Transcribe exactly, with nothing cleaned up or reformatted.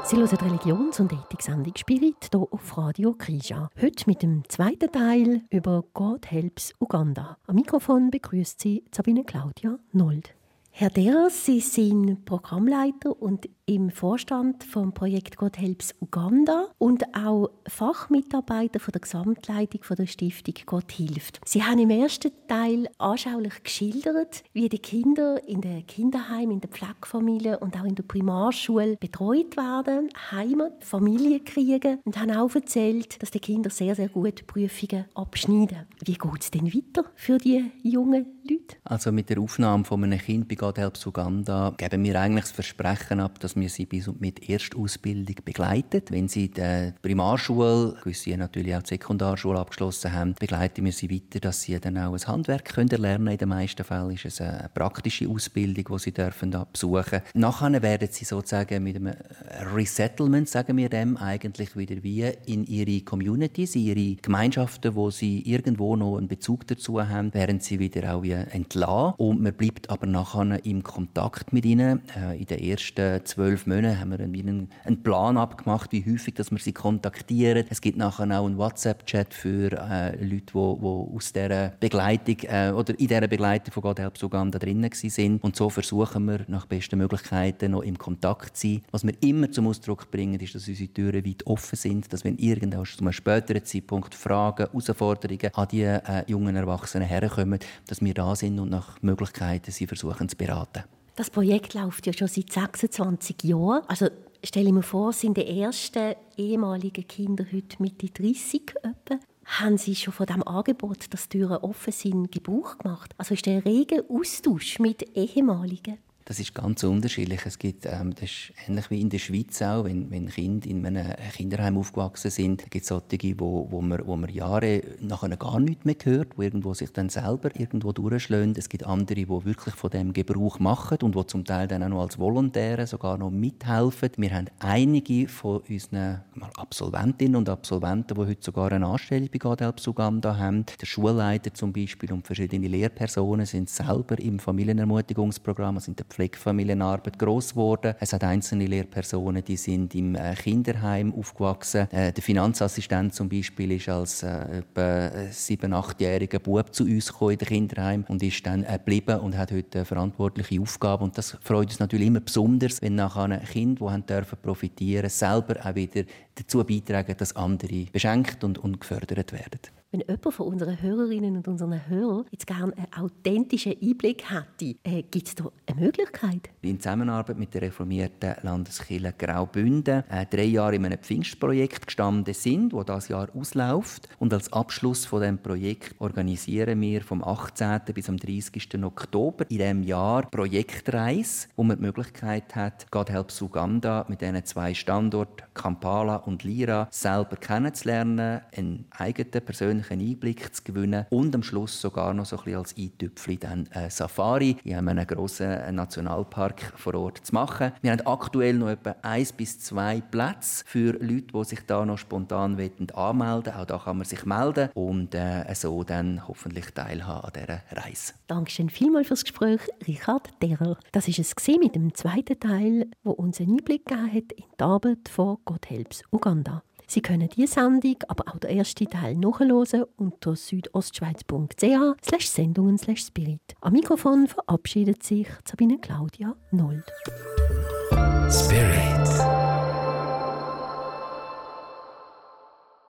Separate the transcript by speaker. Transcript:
Speaker 1: Sie hören die Religions- und Ethik-Sendung «Spirit» hier auf Radio Krisha. Heute mit dem zweiten Teil über «God Helps Uganda». Am Mikrofon begrüßt Sie Sabine Claudia Nold. Herr Derer, Sie sind Programmleiter und im Vorstand vom Projekt «God Helps Uganda» und auch Fachmitarbeiter von der Gesamtleitung von der Stiftung «Gott hilft». Sie haben im ersten Teil anschaulich geschildert, wie die Kinder in den Kinderheimen, in den Pflegefamilien und auch in der Primarschule betreut werden, Heimat, Familie kriegen und haben auch erzählt, dass die Kinder sehr, sehr gut Prüfungen abschneiden. Wie geht es denn weiter für die jungen Leute?
Speaker 2: Also mit der Aufnahme von einem Kind bei «God Helps Uganda» geben wir eigentlich das Versprechen ab, dass wir sie bis mit Erstausbildung begleiten. Wenn sie die Primarschule, gewisse natürlich auch die Sekundarschule abgeschlossen haben, begleiten wir sie weiter, dass sie dann auch ein Handwerk können lernen können. In den meisten Fällen ist es eine praktische Ausbildung, die sie dürfen besuchen dürfen. Nachher werden sie sozusagen mit einem Resettlement, sagen wir dem, eigentlich wieder wie in ihre Communities, in ihre Gemeinschaften, wo sie irgendwo noch einen Bezug dazu haben, werden sie wieder auch wie entlassen. Und man bleibt aber nachher im Kontakt mit ihnen. In den ersten zwölf Monaten haben wir einen, einen Plan abgemacht, wie häufig dass wir sie kontaktieren. Es gibt nachher auch einen WhatsApp-Chat für äh, Leute, die aus dieser Begleitung äh, oder in dieser Begleitung von «God Helps Uganda» drinnen waren. Und so versuchen wir nach besten Möglichkeiten noch im Kontakt zu sein. Was wir immer zum Ausdruck bringen, ist, dass unsere Türen weit offen sind, dass wenn irgendwann zu einem späteren Zeitpunkt Fragen, Herausforderungen an die äh, jungen Erwachsenen herkommen, dass wir da sind und nach Möglichkeiten sie versuchen zu beraten.
Speaker 1: Das Projekt läuft ja schon seit sechsundzwanzig Jahren. Also stelle ich mir vor, sind die ersten ehemaligen Kinder heute Mitte dreissig etwa. Haben Sie schon von dem Angebot, dass die Türen offen sind, Gebrauch gemacht? Also ist der rege Austausch mit Ehemaligen?
Speaker 2: Das ist ganz unterschiedlich. Es gibt, ähm, das ist ähnlich wie in der Schweiz auch, wenn, wenn Kinder in einem Kinderheim aufgewachsen sind, gibt es solche, wo, wo, man, wo man Jahre nachher gar nichts mehr hört, die irgendwo sich dann selber irgendwo durchschlagen. Es gibt andere, die wirklich von dem Gebrauch machen und die zum Teil dann auch noch als Volontäre sogar noch mithelfen. Wir haben einige von unseren Absolventinnen und Absolventen, die heute sogar eine Anstellung bei «God Helps Uganda» haben. Der Schulleiter zum Beispiel und verschiedene Lehrpersonen sind selber im Familienermutigungsprogramm, sind Pflegefamilienarbeit gross geworden. Es hat einzelne Lehrpersonen, die sind im Kinderheim aufgewachsen. Äh, der Finanzassistent zum Beispiel ist als äh, etwa sieben-, achtjähriger Bub zu uns gekommen in den Kinderheim und ist dann äh, geblieben und hat heute eine verantwortliche Aufgabe. Und das freut uns natürlich immer besonders, wenn nachher ein Kind, die dürfen profitieren, selber auch wieder dazu beitragen, dass andere beschenkt und, und gefördert werden.
Speaker 1: Wenn jemand von unseren Hörerinnen und unseren Hörern jetzt gerne einen authentischen Einblick hätte, äh, gibt es da eine Möglichkeit?
Speaker 2: In Zusammenarbeit mit der reformierten Landeskirche Graubünden äh, drei Jahre in einem Pfingstprojekt gestanden sind, das dieses Jahr ausläuft. Und als Abschluss von diesem Projekt organisieren wir vom achtzehnten bis am dreißigsten Oktober in diesem Jahr Projektreise, wo man die Möglichkeit hat, «God Helps Uganda» mit diesen zwei Standorten Kampala und Lira selber kennenzulernen, einen eigenen persönlichen Einblick zu gewinnen und am Schluss sogar noch so ein bisschen als Eintüpfchen dann eine Safari in einem grossen Nationalpark vor Ort zu machen. Wir haben aktuell noch etwa eins bis zwei Plätze für Leute, die sich da noch spontan anmelden wollen. Auch da kann man sich melden und äh, so dann hoffentlich teilhaben an dieser Reise.
Speaker 1: Dankeschön vielmals fürs Gespräch, Richard Derer. Das war es mit dem zweiten Teil, wo uns einen Einblick gegeben hat in die Arbeit von «God Helps Uganda». Sie können diese Sendung, aber auch den ersten Teil nachhören unter südostschweiz punkt c h slash sendungen slash spirit. Am Mikrofon verabschiedet sich Sabine Claudia Nold.
Speaker 3: Spirit.